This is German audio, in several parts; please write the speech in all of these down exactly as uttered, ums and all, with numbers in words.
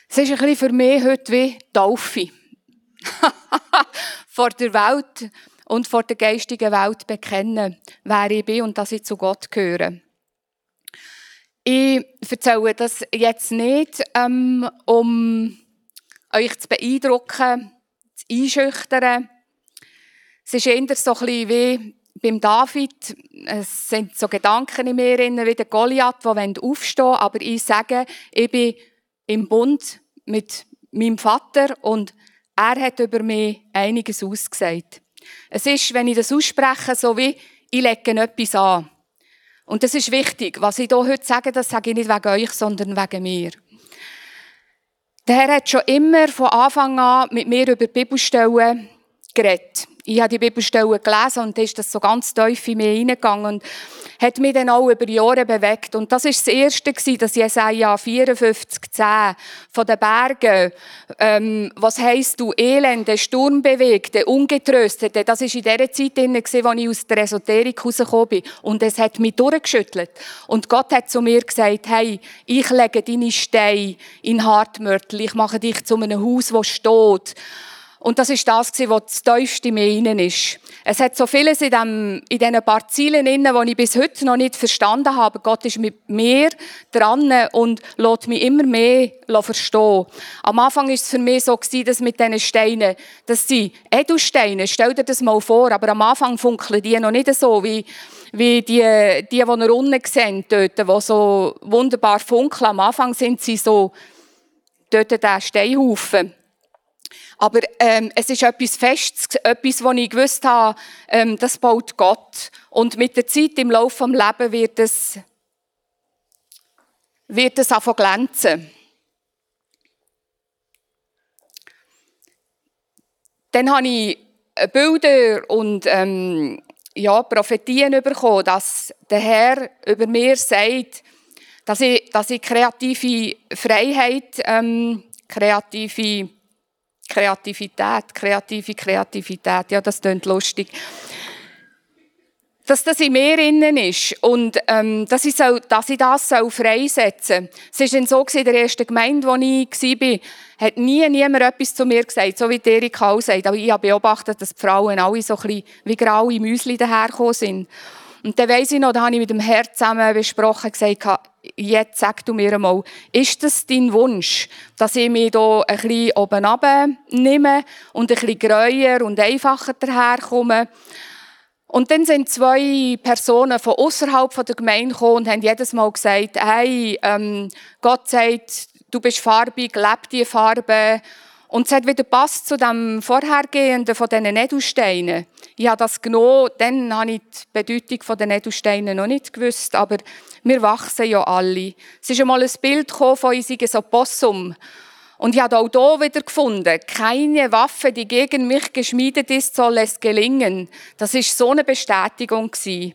Es ist ein bisschen für mich heute wie Taufe. Vor der Welt und vor der geistigen Welt bekennen, wer ich bin und dass ich zu Gott gehöre. Ich erzähle das jetzt nicht, ähm, um euch zu beeindrucken, zu einschüchtern. Es ist eher so ein bisschen wie beim David. Es sind so Gedanken in mir wie der Goliath, die aufstehen wollen. Aber ich sage, ich bin im Bund mit meinem Vater und er hat über mich einiges ausgesagt. Es ist, wenn ich das ausspreche, so wie, ich lege etwas an. Und das ist wichtig. Was ich hier heute sage, das sage ich nicht wegen euch, sondern wegen mir. Der Herr hat schon immer von Anfang an mit mir über Bibelstellen geredet. Ich habe die Bibelstellen gelesen und da ist das so ganz tief in mich hineingegangen und hat mich dann auch über Jahre bewegt. Und das war das Erste, das Jesaja vierundfünfzig zehn von den Bergen. Ähm, was heisst du? Elende, Sturmbewegte, Ungetröstete. Das war in der Zeit, als ich aus der Esoterik rausgekommen bin. Und es hat mich durchgeschüttelt. Und Gott hat zu mir gesagt, hey, ich lege deine Steine in Hartmörtel. Ich mache dich zu einem Haus, das steht. Und das ist das, was das tiefste in mir hinein ist. Es hat so vieles in, dem, in diesen paar Zielen, die ich bis heute noch nicht verstanden habe. Gott ist mit mir dran und lässt mich immer mehr verstehen. Am Anfang war es für mich so, dass mit diesen Steinen, das sind Edelsteine, stell dir das mal vor, aber am Anfang funkeln die noch nicht so, wie, wie die, die, die ihr unten seht, dort, die so wunderbar funkeln. Am Anfang sind sie so, dort der Steinhaufen. Aber ähm, es ist etwas Festes, etwas, wo ich gewusst habe, ähm, das baut Gott. Und mit der Zeit im Laufe des Lebens wird es, wird es anfangen glänzen. Dann habe ich Bilder und ähm, ja, Prophetien bekommen, dass der Herr über mir sagt, dass ich, dass ich kreative Freiheit, ähm, kreative Kreativität, kreative Kreativität, ja, das klingt lustig. Dass das in mir innen ist und ähm, dass, ich so, dass ich das so freisetzen soll. Es war dann so, in der ersten Gemeinde, wo ich war, hat nie niemand etwas zu mir gesagt, so wie Erika auch sagt. Aber ich habe beobachtet, dass die Frauen alle so ein bisschen wie graue Müsli dahergekommen sind. Und dann weiss ich noch, da habe ich mit dem Herrn zusammen besprochen, gesagt, jetzt sag du mir einmal, ist das dein Wunsch, dass ich mich hier ein bisschen oben runter und ein bisschen greuer und einfacher daherkomme? Und dann sind zwei Personen von außerhalb der Gemeinde gekommen und haben jedes Mal gesagt, hey, ähm, Gott sagt, du bist farbig, lebe diese Farbe. Und es hat wieder gepasst zu dem Vorhergehenden von diesen Edelsteinen. Ich habe das genommen, dann habe ich die Bedeutung der Edelsteine noch nicht gewusst, aber wir wachsen ja alle. Es ist einmal ein Bild von uns, so Possum. Und ich habe auch hier wieder gefunden, keine Waffe, die gegen mich geschmiedet ist, soll es gelingen. Das war so eine Bestätigung.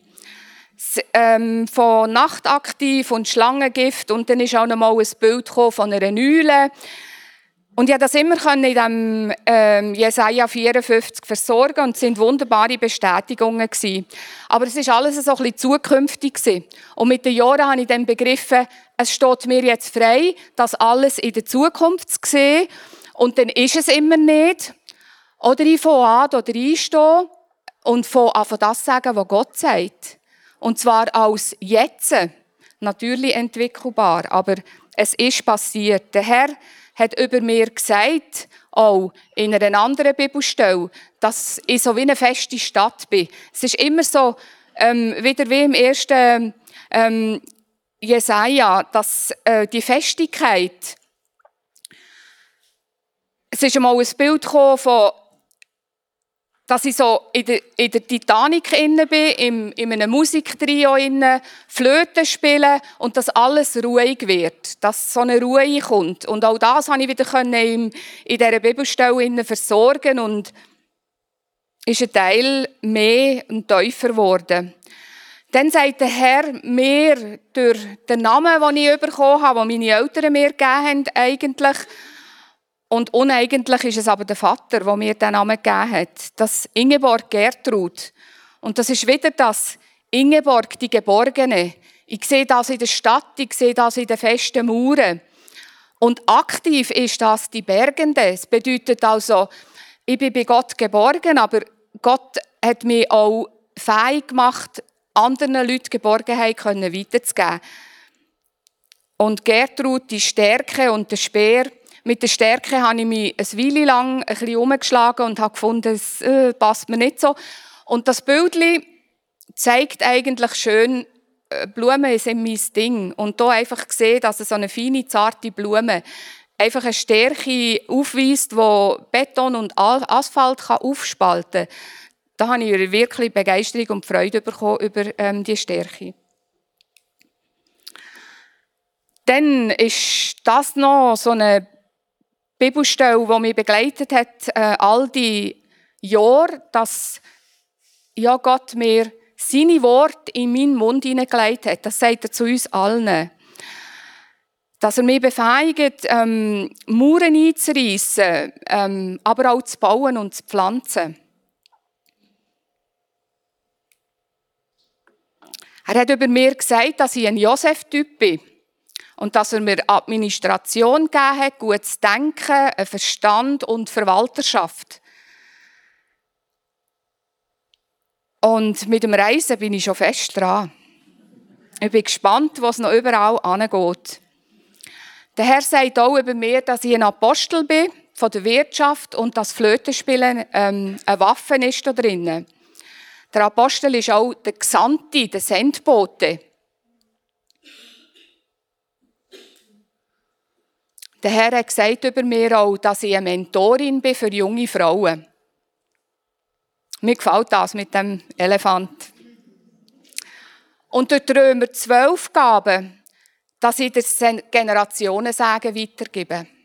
Ähm, von Nachtaktiv und Schlangengift und dann ist auch noch mal ein Bild von einer Eule. Und ich konnte das immer in diesem ähm, Jesaja vierundfünfzig versorgen und es waren wunderbare Bestätigungen gewesen. Aber es war alles so ein bisschen zukünftig gewesen. Und mit den Jahren habe ich dann begriffen, es steht mir jetzt frei, das alles in der Zukunft zu sehen. Und dann ist es immer nicht. Oder ich fange an, oder einstehe und fange an, das zu sagen, was Gott sagt. Und zwar als jetzt. Natürlich entwickelbar, aber es ist passiert. Der Herr hat über mir gesagt, auch in einer anderen Bibelstelle, dass ich so wie eine feste Stadt bin. Es ist immer so, ähm, wieder wie im ersten ähm, Jesaja, dass äh, die Festigkeit, es ist einmal ein Bild gekommen von, dass ich so in der, in der Titanic inne bin, im, in einem Musiktrio inne, Flöte spiele und dass alles ruhig wird, dass so eine Ruhe kommt. Und auch das konnte ich wieder in, in dieser Bibelstelle inne versorgen und ist ein Teil mehr und tiefer geworden. Dann sagt der Herr mir durch den Namen, den ich bekommen habe, den meine Eltern mir gegeben haben, eigentlich. Und uneigentlich ist es aber der Vater, der mir den Namen gegeben hat. Das Ingeborg Gertrud. Und das ist wieder das Ingeborg, die Geborgene. Ich sehe das in der Stadt, ich sehe das in den festen Mauern. Und aktiv ist das die Bergende. Es bedeutet also, ich bin bei Gott geborgen, aber Gott hat mich auch fähig gemacht, anderen Leuten Geborgenheit weiterzugeben. Und Gertrud, die Stärke und der Speer. Mit der Stärke habe ich mich eine Weile lang ein bisschen umgeschlagen und habe gefunden, es äh, passt mir nicht so. Und das Bildchen zeigt eigentlich schön, äh, Blumen sind mein Ding. Und hier einfach gesehen, dass so eine feine, zarte Blume einfach eine Stärke aufweist, die Beton und Asphalt kann aufspalten kann. Da habe ich wirklich Begeisterung und Freude bekommen über ähm, diese Stärke. Dann ist das noch so eine Bibelstelle, die mich begleitet hat, äh, all die Jahre, dass ja, Gott mir seine Worte in meinen Mund hineingelegt hat. Das sagt er zu uns allen. Dass er mich befähigt, ähm, Mauern einzureissen, ähm, aber auch zu bauen und zu pflanzen. Er hat über mir gesagt, dass ich ein Josef-Typ bin. Und dass er mir Administration gegeben hat, gutes Denken, einen Verstand und Verwalterschaft. Und mit dem Reisen bin ich schon fest dran. Ich bin gespannt, was noch überall angeht. Der Herr sagt auch über mir, dass ich ein Apostel bin von der Wirtschaft und das Flötenspielen ähm, eine Waffe ist da drinnen. Der Apostel ist auch der Gesandte, der Sendbote. Der Herr hat gesagt über mir auch, dass ich eine Mentorin bin für junge Frauen. Mir gefällt das mit dem Elefant. Und durch Römer zwölf Gaben, dass ich das Generationensagen weitergebe.